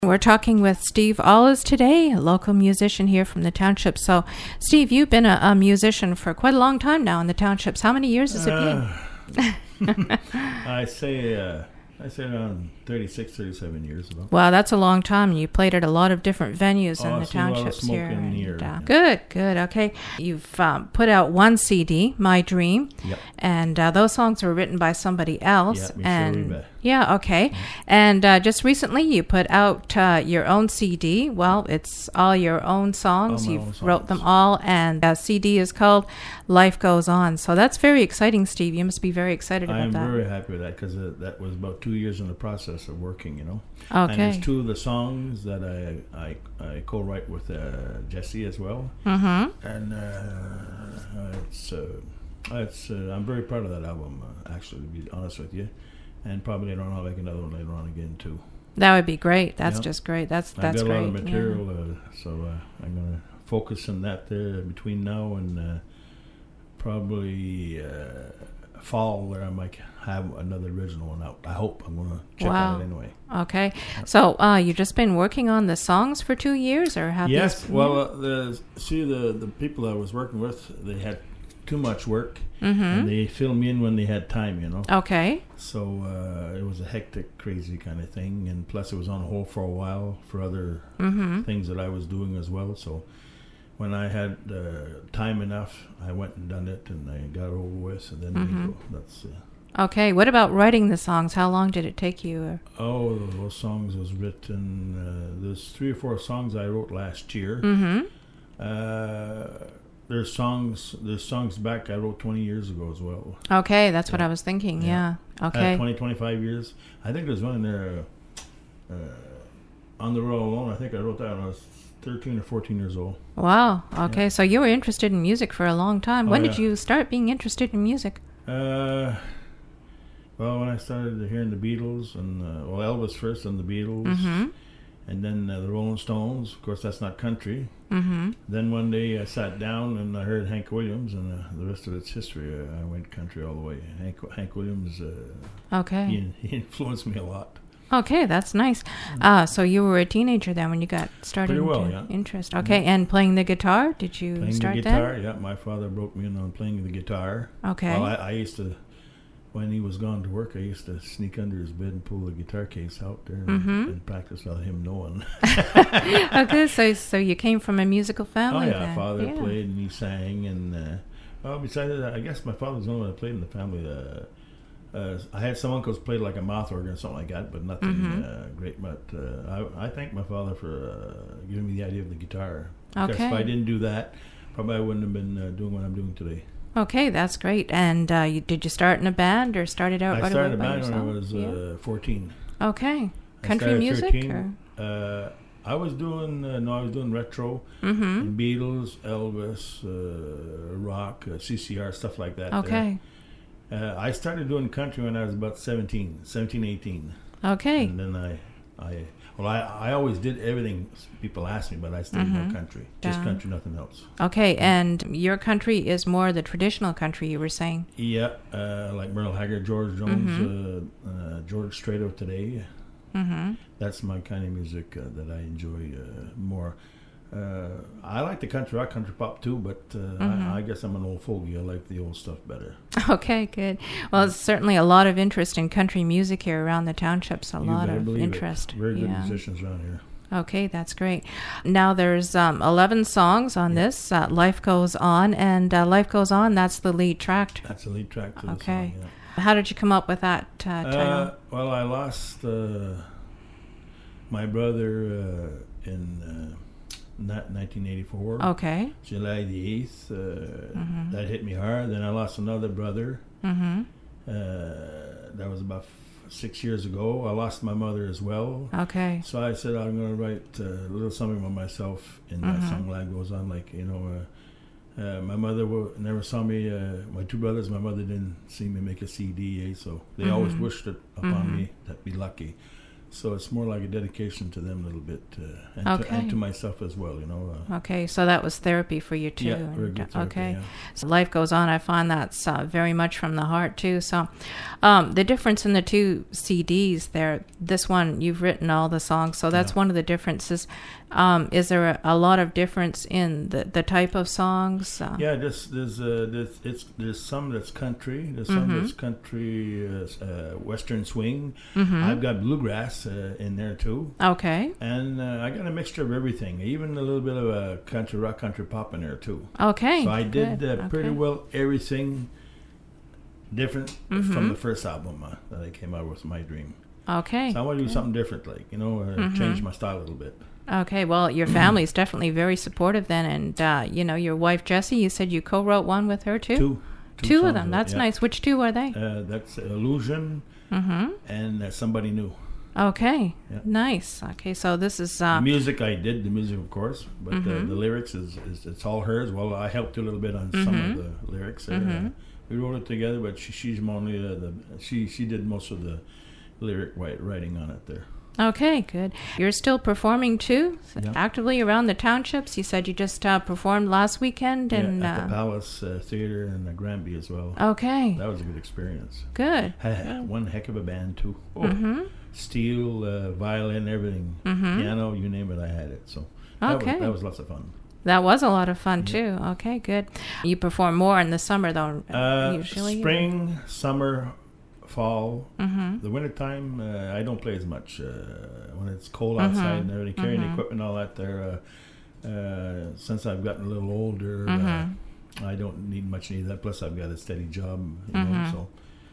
We're talking with Steve Allis today, a local musician here from the township. So, Steve, you've been a musician for quite a long time now in the townships. How many years has it been? I say around 36, 37 years ago. Wow, that's a long time. You played at a lot of different venues in the townships here. Good. Okay. You've put out one CD, My Dream, yep. And those songs were written by somebody else. Yep, and yeah, okay. Mm-hmm. And just recently you put out your own CD. Well, it's all your own songs. You've wrote them all, and the CD is called Life Goes On. So that's very exciting, Steve. You must be very excited about that. I'm very happy with that because that was about 2 years in the process of working, you know. Okay. And there's two of the songs that I co-write with Jesse as well. Mm-hmm. And I'm very proud of that album, actually, to be honest with you. And probably later on I'll make another one later on again too. That would be great. That's just great. That's I've got great. a lot of material, so I'm going to focus on that between now and probably fall, where I might have another original one out. I hope. I'm going to check out it anyway. Okay. So you've just been working on the songs for 2 years, or have Yes. Well, the people I was working with, they had too much work, and they filled me in when they had time, you know. Okay. So it was a hectic, crazy kind of thing, and plus it was on hold for a while for other things that I was doing as well. So when I had time enough, I went and done it, and I got over with, and then that's. Okay. What about writing the songs? How long did it take you? Oh, those songs was written. There's 3 or 4 songs I wrote last year. There's songs back I wrote 20 years ago as well. Okay, that's what I was thinking. Yeah. Okay. 20, 25 years. I think there's one in there. On the Road Alone. I think I wrote that when I was 13 or 14 years old. Wow. Okay, so you were interested in music for a long time. When did you start being interested in music? Well, when I started hearing the Beatles, and Elvis first, and the Beatles, and then the Rolling Stones. Of course, that's not country. Then one day I sat down and I heard Hank Williams, and the rest of it's history. I went country all the way. Hank Williams, he influenced me a lot. Okay, that's nice. So you were a teenager then when you got started interest. Okay, and playing the guitar, did you start the guitar, yeah. My father broke me in on playing the guitar. Okay. Well, I used to, when he was gone to work, I used to sneak under his bed and pull the guitar case out there and practice without him knowing. Okay, so you came from a musical family. Oh yeah, then. Father played and he sang, and besides that, I guess my father was the only one that played in the family. I had some uncles played like a mouth organ or something like that, but nothing great. But I thank my father for giving me the idea of the guitar. Because if I didn't do that, probably I wouldn't have been doing what I'm doing today. Okay, that's great. And did you start in a band or started out? I started a band when I was 14. Okay, country music? 13. I was doing retro, and Beatles, Elvis, rock, CCR, stuff like that. Okay. I started doing country when I was about 17, 18. Okay. And then I always did everything people asked me, but I stayed in country. Just country, nothing else. Okay, and your country is more the traditional country, you were saying? Yeah, like Merle Haggard, George Jones, George Strait of today. That's my kind of music that I enjoy more. I like the country rock, country pop too, but I guess I'm an old fogey. I like the old stuff better. Okay, good. Well, there's certainly a lot of interest in country music here around the townships. A lot of interest. Very good musicians around here. Okay, that's great. Now there's 11 songs on this. Life Goes On, and Life Goes On, that's the lead track. That's the lead track to the song, yeah. How did you come up with that title? Well, I lost my brother in 1984. Okay. July the 8th. That hit me hard. Then I lost another brother. That was about 6 years ago. I lost my mother as well. Okay. So I said I'm going to write a little something about myself in that song. Life Goes On. Like, my mother never saw me. My 2 brothers, my mother didn't see me make a CD. So they always wished it upon me. That'd be lucky. So it's more like a dedication to them a little bit, and to myself as well, you know. Okay, so that was therapy for you too. Yeah, very good therapy, okay. yeah. So Life Goes On, I find that's very much from the heart too. So the difference in the two CDs there, this one, you've written all the songs, so that's one of the differences. Is there a lot of difference in the type of songs? Yeah, there's some that's country, there's some that's country, western swing. I've got bluegrass in there too. Okay. And I got a mixture of everything, even a little bit of a country rock, country pop in there too. Okay. So I did pretty well everything different from the first album that I came out with, My Dream. Okay. So I want to do something different, like, you know, change my style a little bit. Okay, well, your family's definitely very supportive then, and you know, your wife Jessie, you said you co-wrote one with her too? Two of them, that's nice. Which two are they? That's Illusion and Somebody New. Okay, nice. Okay, so this is... music, I did the music, of course, but the lyrics, it's all hers. Well, I helped a little bit on some of the lyrics. We wrote it together, but she's mainly she did most of the lyric writing on it there. Okay, good. You're still performing too, actively around the townships. You said you just performed last weekend in at the Palace Theater in Granby as well. Okay, that was a good experience. Good. Had one heck of a band too. Steel, violin, everything, piano, you name it, I had it. So that was lots of fun. That was a lot of fun too. Okay, good. You perform more in the summer though, usually? Spring, summer, fall. The wintertime, I don't play as much. When it's cold outside and everything, carrying equipment, all that there. Since I've gotten a little older, I don't need much of that. Plus, I've got a steady job, you know,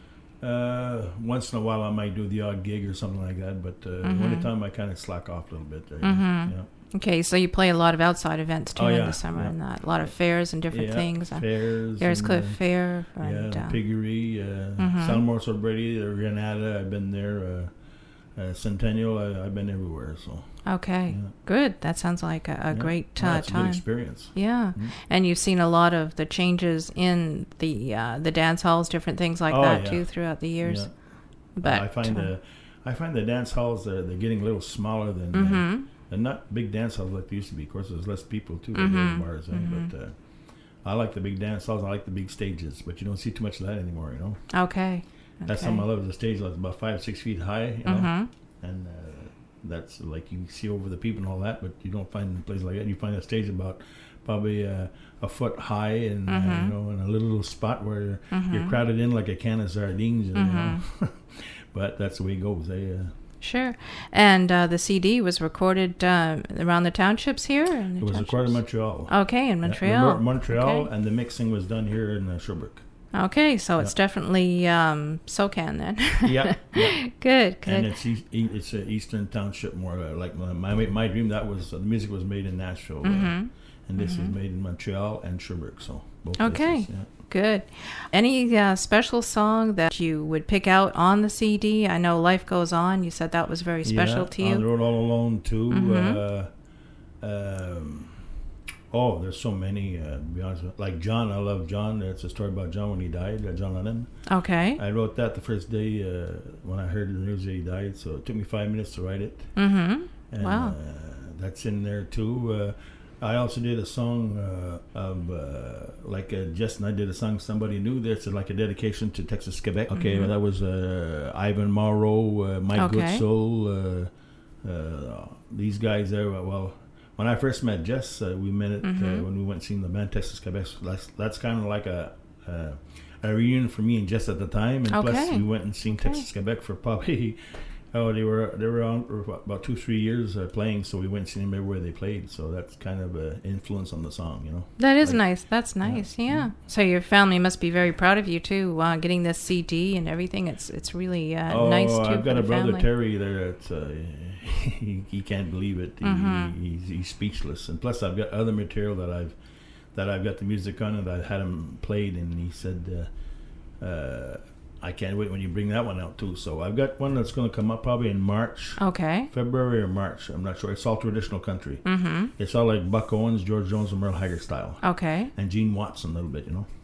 so once in a while I might do the odd gig or something like that. But wintertime, I kind of slack off a little bit there. Yeah. Okay, so you play a lot of outside events too in the summer, and a lot of fairs and different things. Fairs. There's Cliff Fair. And, the Piggery, Salmore, Brady, Granada. I've been there. Centennial. I've been everywhere. So. Okay, good. That sounds like a great time. It's a good experience. Yeah, and you've seen a lot of the changes in the dance halls, different things like that too throughout the years. Yeah. But I find the dance halls they're getting a little smaller than. And not big dance halls like they used to be. Of course, there's less people too in bars. But I like the big dance halls. I like the big stages. But you don't see too much of that anymore. You know. Okay. That's something I love. Is the stage that's about 5-6 feet high. You know? And that's like you see over the people and all that. But you don't find a place like that. You find a stage about probably a foot high and you know, in a little spot where you're crowded in like a can of sardines. You know? But that's the way it goes. Sure. And the CD was recorded around the townships here? It was recorded in Montreal. Okay, in Montreal. Montreal, and the mixing was done here in Sherbrooke. Okay, so it's definitely SoCan then. Yeah. Good. And it's an Eastern Township more like my dream. That was the music was made in Nashville, and this was made in Montreal and Sherbrooke. So both places, Good. Any special song that you would pick out on the CD? I know Life Goes On. You said that was very special to you. On the Road All Alone too. There's so many. To be honest with you. Like John, I love John. It's a story about John when he died. John Lennon. Okay. I wrote that the first day when I heard the news that he died. So it took me 5 minutes to write it. And, wow. That's in there too. I also did a song Jess and I did a song Somebody New. That's like a dedication to Texas, Quebec. Okay, that was Ivan Morrow, Mike Goodsoul, these guys there. Well, when I first met Jess, we met it when we went seeing the band Texas, Quebec. That's kind of like a reunion for me and Jess at the time. And plus we went and seen Texas, Quebec for probably... they were on for about 2-3 years playing, so we went and seen them everywhere they played. So that's kind of an influence on the song, you know. That is nice. That's nice. Yeah. So your family must be very proud of you too, getting this CD and everything. It's really nice too. I've got a brother family. Terry there. He can't believe it. He's speechless. And plus, I've got other material that I've got the music on and I had him played, and he said. I can't wait when you bring that one out too. So I've got one that's going to come up probably in March. Okay. February or March. I'm not sure. It's all traditional country. It's all like Buck Owens, George Jones, and Merle Haggard style. Okay. And Gene Watson a little bit, you know.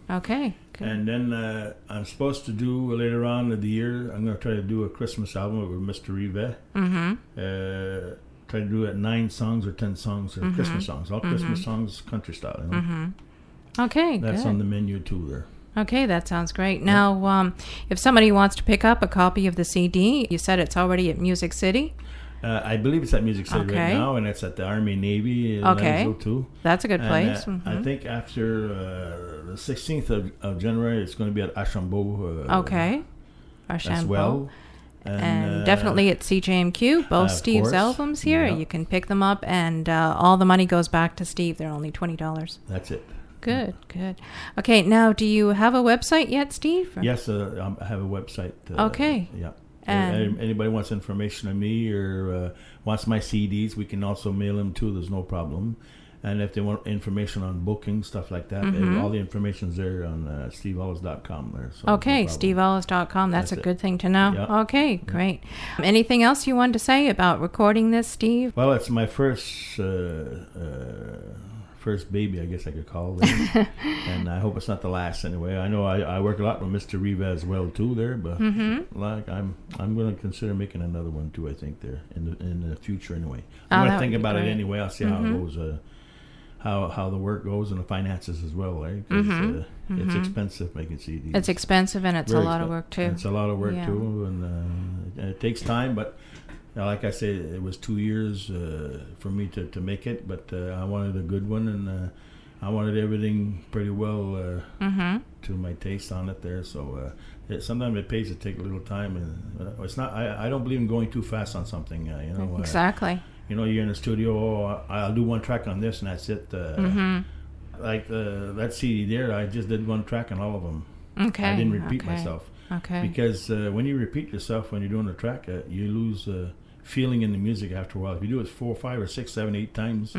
Okay. Good. And then I'm supposed to do later on in the year, I'm going to try to do a Christmas album with Mr. Rive. Try to do it 9 songs or 10 songs, or Christmas songs, all Christmas songs, country style. You know? Okay, that's good. on the menu too there. Okay, that sounds great. Now, if somebody wants to pick up a copy of the CD, you said it's already at Music City? I believe it's at Music City right now, and it's at the Army Navy in Lansdale too. That's a good place. I think after the 16th of January, it's going to be at Archambault. Archambault. As well. And definitely at CJMQ, both Steve's albums here. You can pick them up, and all the money goes back to Steve. They're only $20. That's it. Good, good. Okay, now, do you have a website yet, Steve? Yes, I have a website. Okay. Yeah. And anybody wants information on me or wants my CDs, we can also mail them too. There's no problem. And if they want information on booking, stuff like that, all the information's there on steveollis.com there. So okay, steveollis.com. That's a good thing to know. Yeah. Okay, great. Anything else you wanted to say about recording this, Steve? Well, it's my first baby, I guess I could call it. And I hope it's not the last anyway. I know I work a lot with Mr. Riva as well too there, but like I'm going to consider making another one too, I think there in the future anyway. I'm going to think about it anyway. I'll see how it goes. How the work goes and the finances as well, right? Because it's expensive making CDs. It's expensive and it's a lot of work too. It's a lot of work too, and it takes time. But like I say, it was 2 years for me to make it. But I wanted a good one, and I wanted everything pretty well to my taste on it there. So sometimes it pays to take a little time, and it's not. I don't believe in going too fast on something. You know exactly. You know, you're in the studio, I'll do one track on this and that's it. Like that CD there, I just did one track on all of them. Okay. I didn't repeat myself. Okay. Because when you repeat yourself when you're doing a track, you lose feeling in the music after a while. If you do it 4, 5, or 6, 7, 8 times,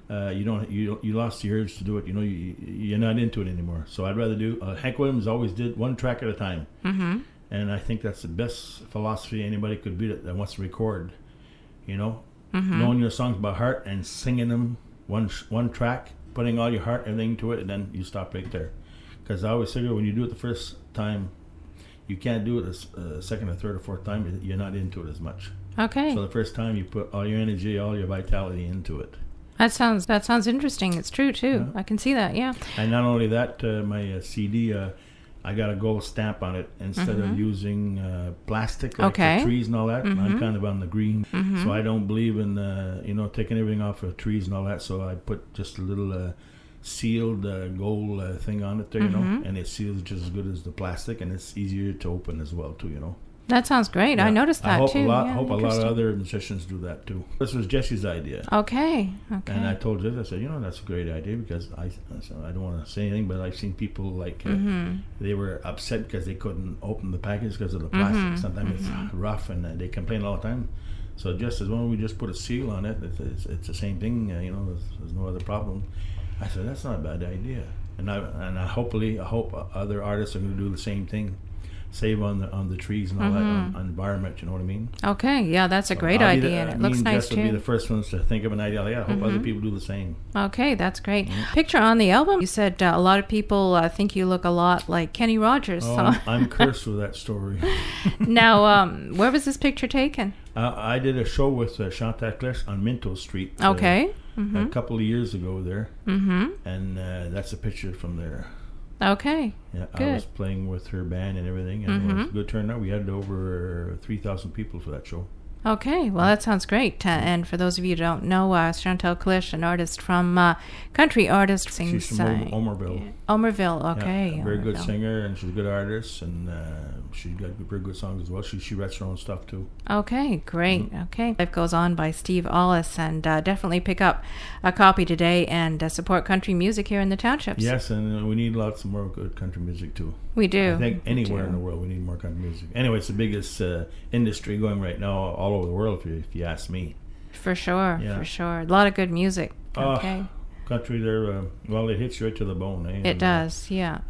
you lost the urge to do it. You know, you're not into it anymore. So I'd rather do. Hank Williams always did one track at a time, and I think that's the best philosophy anybody could be that wants to record. You know. Knowing your songs by heart and singing them one track, putting all your heart, everything to it, and then you stop right there. Because I always figure when you do it the first time, you can't do it the second or third or fourth time. You're not into it as much. Okay. So the first time you put all your energy, all your vitality into it. That sounds interesting. It's true too. I can see that. Yeah. And not only that, my CD. I got a gold stamp on it instead of using plastic like the trees and all that. I'm kind of on the green, so I don't believe in taking everything off of trees and all that. So I put just a little sealed gold thing on it there, you know, and it seals just as good as the plastic, and it's easier to open as well too, you know. That sounds great. Yeah. I noticed that too. I hope a lot of other musicians do that too. This was Jesse's idea. Okay. And I told Jesse, I said, that's a great idea because I don't want to say anything, but I've seen people like they were upset because they couldn't open the package because of the plastic. Sometimes it's rough and they complain all the time. So Jess says, well, we just put a seal on it. It's the same thing. There's no other problem. I said, that's not a bad idea. And I hope other artists are going to do the same thing. Save on the trees and all that on environment, you know what I mean? Okay, yeah, that's a great idea, and it looks nice too. Jess will be the first ones to think of an idea like that. I hope other people do the same. Okay, that's great. Picture on the album, you said a lot of people think you look a lot like Kenny Rogers. Oh, I'm cursed with that story. Now, where was this picture taken? I did a show with Chantal Clèche on Minto Street. Okay. A couple of years ago there. And that's a picture from there. Okay. Yeah, good. I was playing with her band and everything, and it was a good turnout. We had over 3,000 people for that show. Okay, well, that sounds great. And for those of you who don't know, Chantal Clèche, an artist from country artist, sings. She's from Omerville. Yeah. Omerville, okay. Yeah, a very good singer, and she's a good artist, and she's got very good songs as well. She writes her own stuff too. Okay, great. Okay, Life Goes On by Steve Ollis, and definitely pick up a copy today and support country music here in the townships. Yes, and we need lots more good country music too. We do. I think anywhere in the world we need more country music. Anyway, it's the biggest industry going right now all over the world, if you ask me. For sure, for sure. A lot of good music. Okay. Country there, well, it hits you right to the bone. It does, yeah.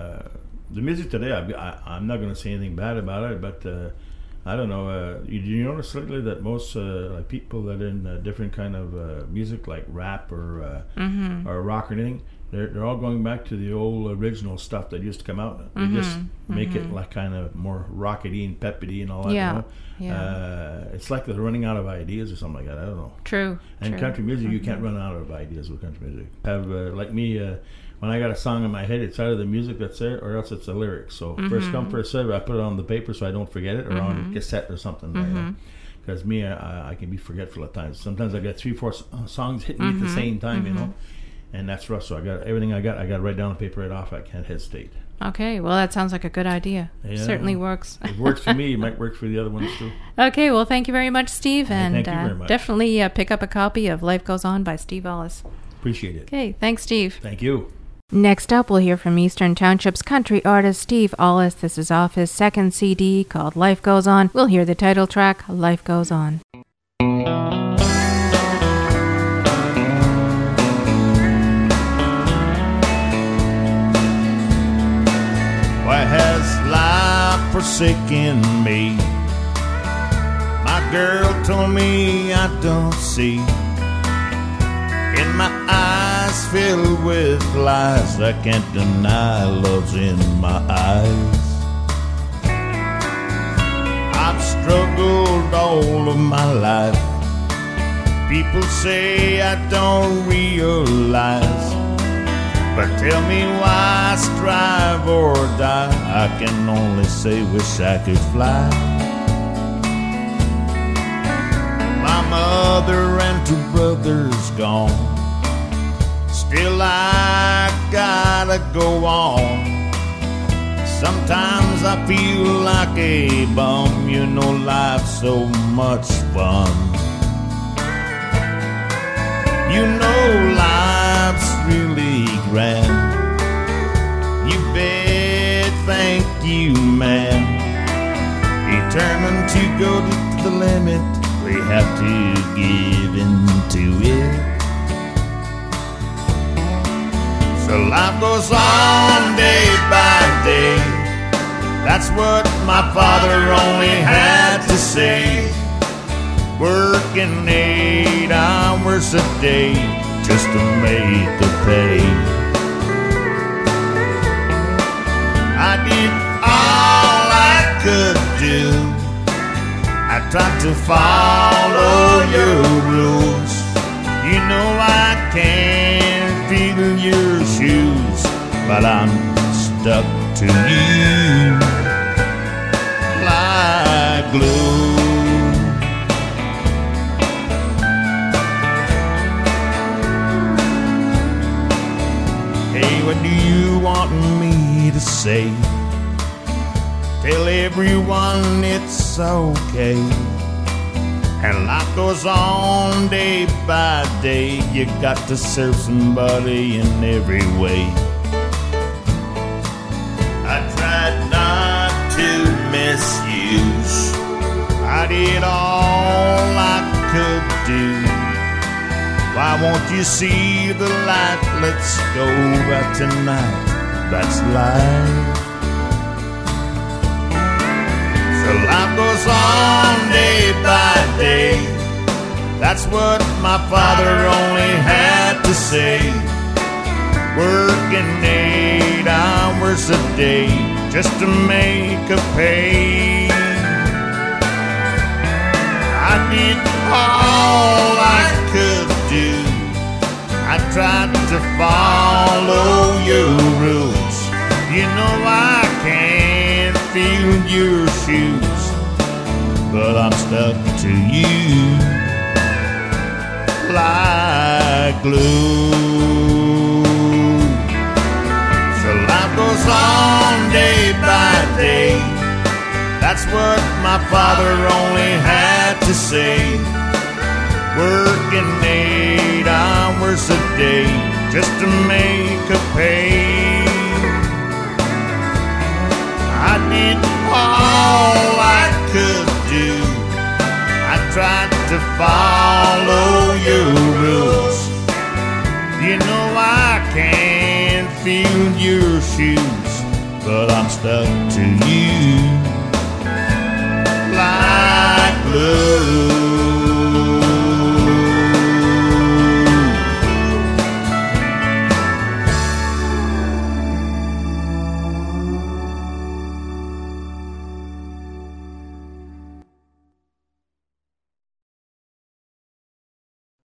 The music today, I'm not going to say anything bad about it, but I don't know. You notice lately that most people that are in different kind of music, like rap or rock or anything, they're all going back to the old original stuff that used to come out. They just make it like kind of more rockety and peppity and all that. Yeah. You know? It's like they're running out of ideas or something like that. I don't know. True. And country music, you can't run out of ideas with country music. Have like me, when I got a song in my head, it's either the music that's there or else it's the lyrics. So first come, first serve. I put it on the paper so I don't forget it, or on cassette or something. You know? Because me, I can be forgetful at times. Sometimes I got 3-4 songs hitting me at the same time, you know, and that's rough. So I got everything I got right down on paper right off. I can't hesitate. Okay, well, that sounds like a good idea. Yeah. Certainly works. It works for me. It might work for the other ones too. Okay, well, thank you very much, Steve. And thank you very much. Definitely pick up a copy of Life Goes On by Steve Allis. Appreciate it. Okay, thanks, Steve. Thank you. Next up, we'll hear from Eastern Township's country artist Steve Allis. This is off his second CD called Life Goes On. We'll hear the title track, Life Goes On. Why has life forsaken me? My girl told me I don't see. In my eyes filled with lies, I can't deny love's in my eyes. I've struggled all of my life. People say I don't realize, but tell me why strive or die. I can only say wish I could fly. My mother and 2 brothers gone, still I gotta go on. Sometimes I feel like a bum. You know life's so much fun. You know life's really grand. You bet, thank you, man. Determined to go to the limit, we have to give in to it. So life goes on day by day. That's what my father only had to say. Working 8 hours a day just to make a pay. I did all I could do. I tried to follow your rules. You know I can't feel your shoes, but I'm stuck to you like glue. What do you want me to say? Tell everyone it's okay. And life goes on day by day. You got to serve somebody in every way. I tried not to misuse. I did all I could do. Why won't you see the light? Let's go out tonight. That's life. So life goes on day by day. That's what my father only had to say. Working 8 hours a day just to make a pay. I did all I could do. I tried to follow your rules. You know I can't feel your shoes, but I'm stuck to you like glue. So life goes on day by day. That's what my father only had to say. Working 8 hours a day just to make a pay. I did all I could do. I tried to follow your rules. You know I can't feel your shoes, but I'm stuck to you like glue.